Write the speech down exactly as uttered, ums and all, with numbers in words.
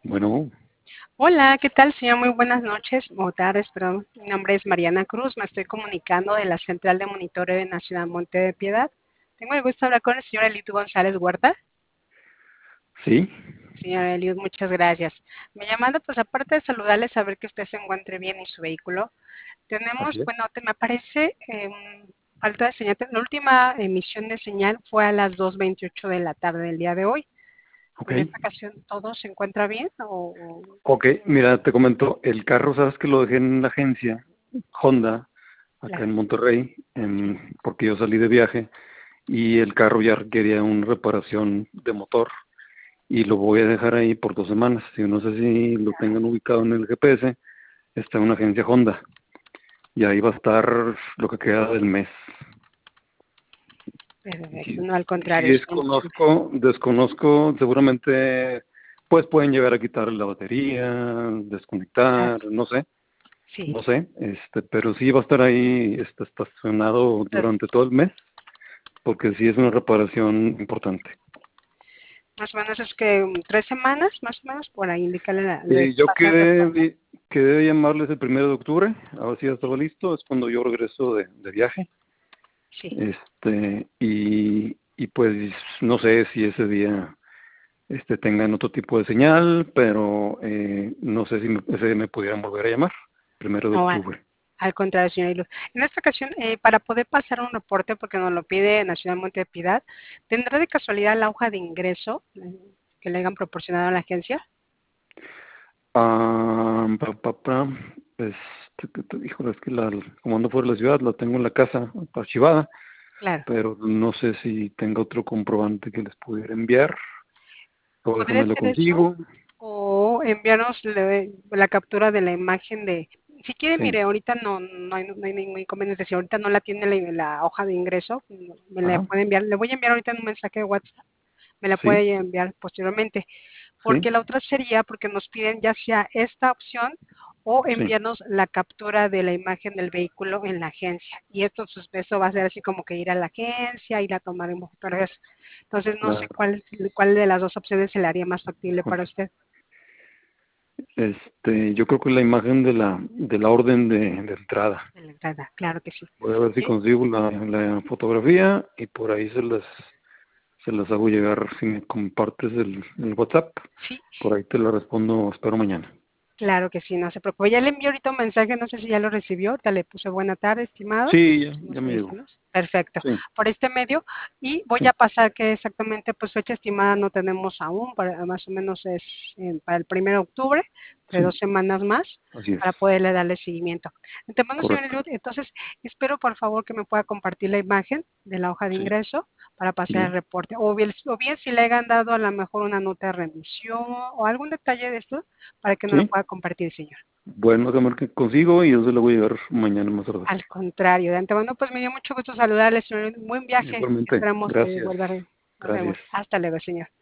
Bueno, Hola, ¿qué tal, señor? Muy buenas noches o tardes, perdón. Mi nombre es Mariana Cruz, me estoy comunicando de la Central de Monitoreo de Nacional Monte de Piedad. Tengo el gusto de hablar con el señor Eliud González Huerta. sí, Señor Eliud, muchas gracias. Me llamando, pues aparte de saludarle, saber que usted se encuentre bien en su vehículo. Tenemos, así es. bueno, te, me aparece eh, falta de señal. La última emisión de señal fue a las dos veintiocho de la tarde del día de hoy. Ok, En esta ocasión, ¿todo se encuentra bien? O, ok, mira, te comento, el carro, sabes que lo dejé en la agencia Honda, acá claro, en Monterrey, sí. en- porque yo salí de viaje y el carro ya requería una reparación de motor y lo voy a dejar ahí por dos semanas. Yo no sé si lo tengan ubicado en el G P S, está en una agencia Honda y ahí va a estar lo que queda del mes. Perfecto, Y, no, al y contrario, señor, muchas gracias. desconozco, desconozco, seguramente, pues pueden llegar a quitar la batería, Claro, desconectar, no sé, sí. no sé, este, pero sí va a estar ahí, este, estacionado Entonces, durante todo el mes, porque sí es una reparación importante. más o menos es que um, tres semanas, más o menos, por ahí indicarle la, le Eh, yo pasa el quedé, reporte. de- quedé de llamarles el primero de octubre, a ver si ya estaba listo, es cuando yo regreso de, de viaje, Sí. este, y, y pues no sé si ese día este tengan otro tipo de señal, pero eh, no sé si me, ese me pudieran volver a llamar, primero de No, al, octubre. al contrario, señor Iluz. En esta ocasión, eh, para poder pasar un reporte, porque nos lo pide Nacional Monte de Piedad, ¿tendrá de casualidad la hoja de ingreso eh, que le hayan proporcionado a la agencia? Ah, pa, pa, pa, pues, te- te- te- híjole, es que la, como ando fuera de la ciudad, la tengo en la casa archivada, Claro. pero no sé si tengo otro comprobante que les pudiera enviar, o ¿Podría déjame lo ser eso? consigo. O enviarnos le- la captura de la imagen de, si quiere, Sí, mire, ahorita no, no, hay, no hay ningún inconveniente, si ahorita no la tiene la, la hoja de ingreso, me la ajá, puede enviar, le voy a enviar ahorita en un mensaje de WhatsApp, me la sí, puede enviar posteriormente, sí, porque la otra sería, porque nos piden ya sea esta opción o sí, enviarnos la captura de la imagen del vehículo en la agencia, y esto, pues, eso va a ser así como que ir a la agencia, ir a tomar en fotografías, entonces no sé claro. cuál, cuál de las dos opciones se le haría más factible para Híjole. usted. Este, yo creo que la imagen de la, de la orden de, de entrada. En la entrada, claro que sí. Voy a ver si Sí, consigo la, la fotografía y por ahí se las se las hago llegar si me compartes el, el WhatsApp. sí, Por ahí te la respondo, espero mañana. claro que sí, no se preocupe. Ya le envié ahorita un mensaje, no sé si ya lo recibió, te le puse buena tarde, estimado. Sí, ya, Somos ya me llegó. mexicanos. Perfecto. Sí, Por este medio, y voy sí, a pasar que exactamente, pues fecha estimada no tenemos aún, para, más o menos es eh, para el primero de octubre, de sí, dos semanas más, así es, para poderle darle seguimiento. Te mando, señor correcto. Eliud, entonces espero por favor que me pueda compartir la imagen de la hoja de Sí, ingreso para pasar el bien, reporte. O bien, o bien si le hayan dado a lo mejor una nota de remisión o algún detalle de esto para que nos lo sí. pueda compartir, señor. Bueno, déjame ver qué consigo y yo se lo voy a llegar mañana más tarde. Al contrario, de antemano, pues me dio mucho gusto saludarle, señor. Buen viaje. Igualmente, Esperamos que gracias, vuelva a re- Nos vemos. gracias. Hasta luego, señor.